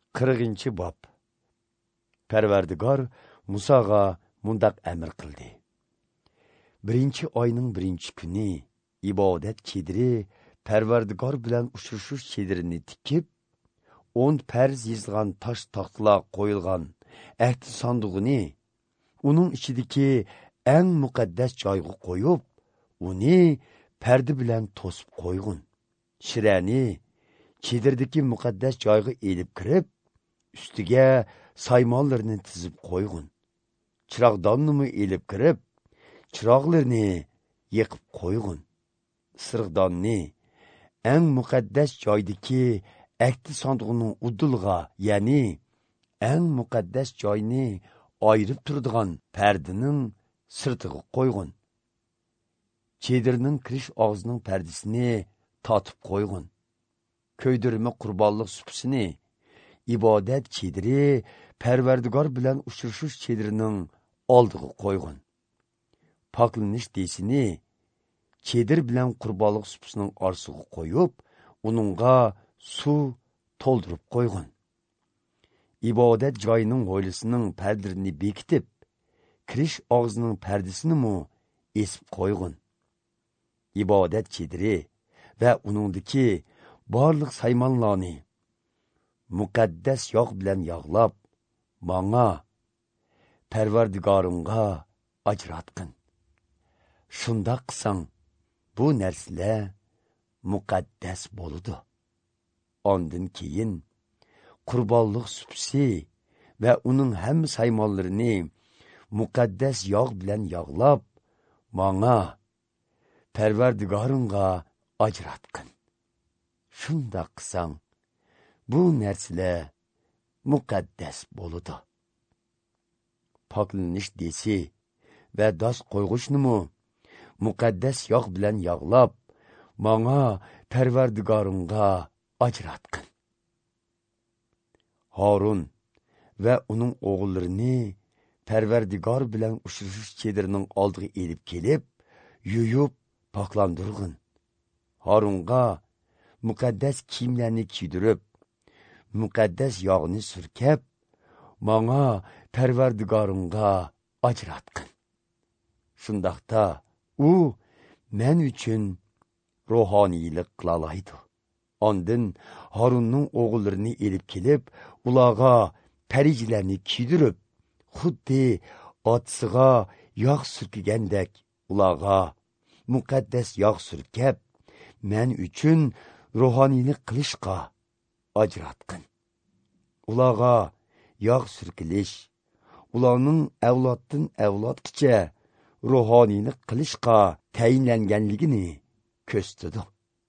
40 bob. Parvardigor Musoga mundaq amr qildi. Birinchi oyning birinchi kuni ibodat chediri Parvardigor bilan uchrashuv chedirini tikib, 10 farz yozilgan tosh taxtlar qo'yilgan ahd sandig'ini uning ichidagi eng muqaddas joyga qo'yib, uni parda bilan to'sib qo'ygun. Shirani chedirdagi muqaddas joyga elib kirib, ustiga saymonlarni tizib qo'ygun. Chiroqdonni elib kirib, chiroqlarni yiqib qo'ygun. Sirg'donni eng muqaddas joydagi ahd sandig'ining udulg'a, ya'ni eng muqaddas joyni ayirib turadigan pardining sirtiga qo'ygun. Chedirning kirish og'zining pardasini tatib qo'ygun. Ko'ydirma qurbonlik supsini ibodat chediri Parvardigor bilan uchrashuv chedirining oldiga qo'ygun. Poklanish desini chedir bilan qurbonlik supsining orsiga qo'yib, uningga suv to'ldirib qo'ygun. İbadet joyining hovlisining pardarini bekitib, kirish og'zining pardasini mu esib qo'ygun. İbadet chediri va uningdagi barliq saymonlarni muqaddas yog' bilan yog'lab, manga Parvardigorimga ajratqin. Shundoq qilsang, bu narsalar muqaddas bo'ladi. Ondan keyin qurbonlik supsi va uning ham saymonlarini muqaddas yog' bilan yog'lab, manga Parvardigorimga ajratqin. Shundoq qilsang, bu narsalar muqaddas bo'ladi. Poklanish desi va dos qo'yg'ishnimi muqaddas yog' bilan yog'lab, manga Parvardigorimga ajratqin. Harun va uning o'g'illarini Parvardigor bilan uchrashuv chedirining oldiga elib kelib, yuyib poklandirg'in. Harunga muqaddas kiyimlarni kiydirib, muqaddas yog'ni surkab, manga Parvardigorimga ajratqin. Shundaqda u men uchun ruhoniylik qilalaydi. Ondan Harunning o'g'illarini elib kelib, ularga parijlarni kiydirib, xuddi otasiga yog' surkigandek ularga muqaddas yog' surkab, men uchun ruhoniylik qilishga ajratqin. Ularga yog' surkilish, ularning avloddan avlodgacha ruhoniylik qilishga tayinlanganligini ko'rsatdi.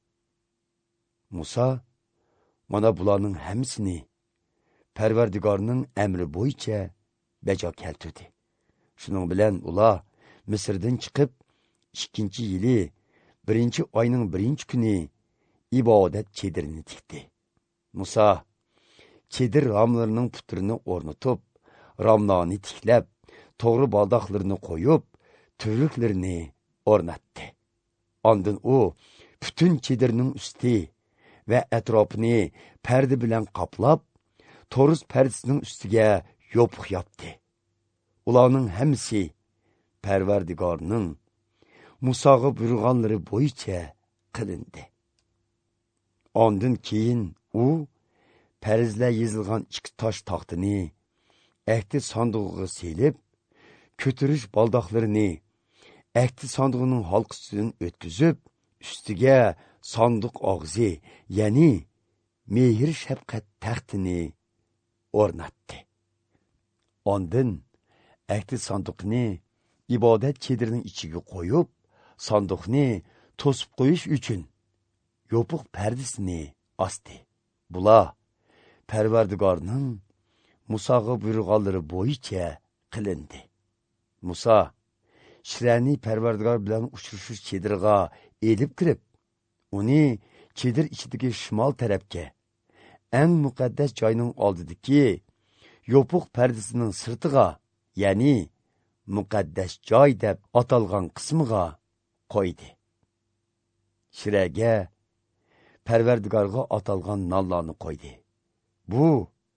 Musa mana bularning hammasini Parvardigorning amri bo'yicha bajo keltirdi. Shuning bilan ular Misrdan chiqib, 2-yili 1-oyning 1-kuni ibodat chedirini tikdi. Musa chedir ramlarining putrini o'rnatib, ramlarni tiklab, to'g'ri baldoqlarini qo'yib, turuklarni o'rnatdi. Ondan u butun chedirning usti va atrofini parda bilan qoplab, to'rus pardasining ustiga yopiq yopdi. Ularning hammasi Parvardigorning Musoga buyurganlari bo'yicha qilindi. Ondan keyin u farzlar yozilgan 2 tosh taxtini ahd sandig'iga selib, ko'tirish baldoqlarini ahd sandig'ining halqasidan o'tkazib, ustiga sandiq og'zi, ya'ni mehr shafqat taxtini o'rnatdi. Ondan ahd sandiqni ibodat chedirining ichiga qo'yib, sandiqni to'sib qo'yish uchun yopiq pardasini osdi. Bular Parvardigorning Musoga buyurganlari bo'yicha qilindi. Musa Shirani Parvardigor bilan uchrashuv chediriga elib kirib, uni chedir ichidagi shimol tarafga, eng muqaddas joyning oldidagi yopiq pardasining sirtiga, ya'ni muqaddas joy deb atalgan qismiga qo'ydi. Shiraga Parvardigorga atalgan nonlarni qo'ydi. Bu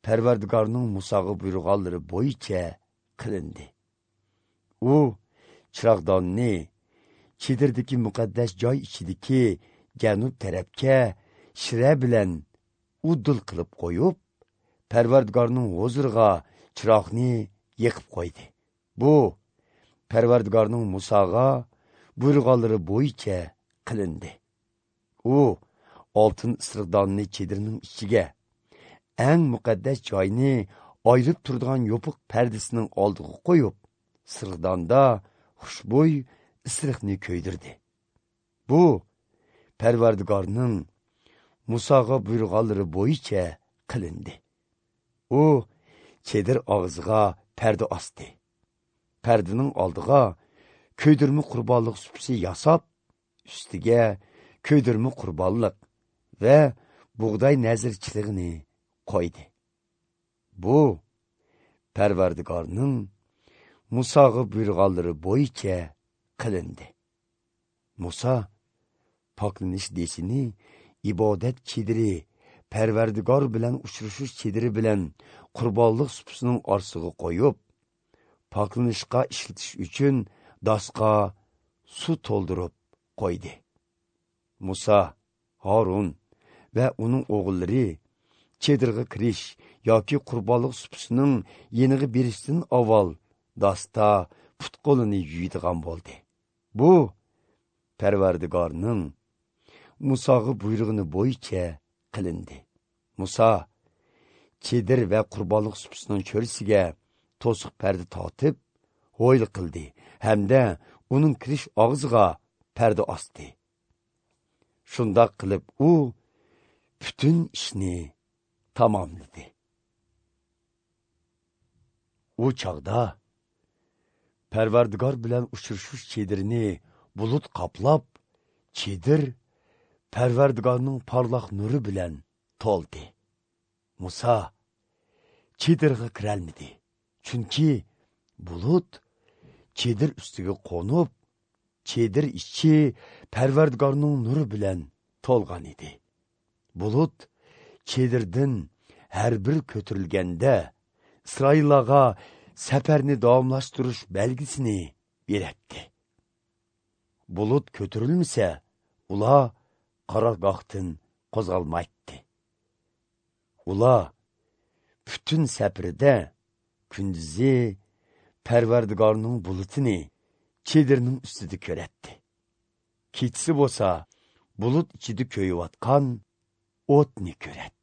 Parvardigarning Musoga buyurganlari bo'yicha qilindi. U chiroqdonni Chedirdagi muqaddas joy ichidagi janub tarafga shira bilan uddul qilib qo'yib, Parvardigarning huzuriga chiroqni yiqib qo'ydi. Bu Parvardigarning Musoga buyurganlari bo'yicha qilindi. U oltin isiriqdonni chedirning ichiga, eng muqaddas joyni ayirib turadigan yopiq pardasining oldiga qo'yib, isiriqdonda xushbo'y isiriqni ko'ydirdi. Bu Parvardigarning Musoga buyurganlari bo'yicha qilindi. U chedir og'ziga parda osdi. Pardaning oldiga ko'ydirma qurbonlik supisi yasab, ustiga ko'ydirma qurbonlik va bug'doy nazirchiligini qo'ydi. Bu Parvardigarning Musoga buyurganlari bo'yicha qilindi. Musa poklanish desini ibodat chediri, Parvardigor bilan uchrashish chediri bilan qurbonlik supisining orsiga qo'yib, poklanishga ishlatish uchun dasqa suv to'ldirib qo'ydi. Musa, Harun va uning o'g'illari chedirga kirish yoki qurbonlik supisining yeniga berishdan avval dasta put qo'lini yuydigan bo'ldi. Bu Parvardigorning Musoga buyrug'ini bo'yicha qilindi. Musa chedir va qurbonlik supisining cho'rsiga to'siq parda tortib, ho'yli qildi hamda uning kirish og'ziga parda osdi. Shundoq qilib u butun ishni tamomladi. U chog'da Parvardigor bilan uchrashish chedirini bulut qoplab, chedir Parvardigorning porloq nuri bilan to'ldi. Musa chedirga kirolmadi, chunki bulut chedir ustiga qo'nib, chedir ichi Parvardigorning nuri bilan to'lgan edi. Bulut chedirdan har bir ko'tarilganda Isroillarga safarni davomlashtirish belgisini beradi. Bulut ko'tarilmasa, ular qarorgohdan qo'zg'almaydi. Ular bütün safarida kunduzi Parvardigorning bulutini chedirning ustida ko'radi. Kechasi bo'lsa, bulut ichida ko'yayotgan o'tni ko'radi.